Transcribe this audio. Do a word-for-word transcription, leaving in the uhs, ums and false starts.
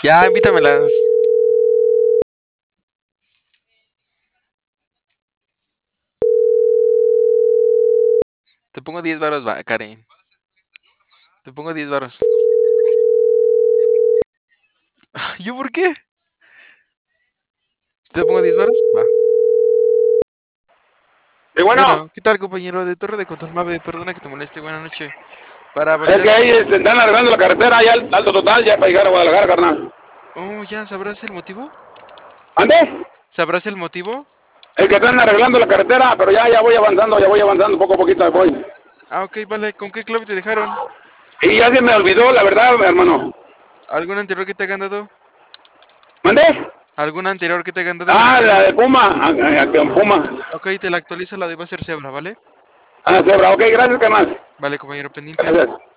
Ya, invítamelas. Te pongo diez varos, va, Karen. Te pongo diez varos. ¿Yo por qué? ¿Te pongo diez varos? Va. Y bueno, Bueno, ¿qué tal, compañero de Torre de Control Mave? Perdona que te moleste, buena noche. Para es validar que su... ahí este, están arreglando la carretera, ya al alto total, ya para llegar a Guadalajara, carnal. Oh, ya, ¿sabrás el motivo? ¿Ande? ¿Sabrás el motivo? Es que están arreglando la carretera, pero ya, ya voy avanzando, ya voy avanzando, poco a poquito me voy. Ah, ok, vale. ¿Con qué club te dejaron? Y ya se me olvidó, la verdad, hermano. ¿Algún anterior que te hayan dado? ¿Mande? ¿Algún anterior que te hayan dado? Ah, la de Puma, ah, ah, Puma. Ok, te la actualizo, la debo hacer cebra, ¿vale? Ah, cebra, ok, gracias, carnal. Vale, compañero pendiente. Gracias.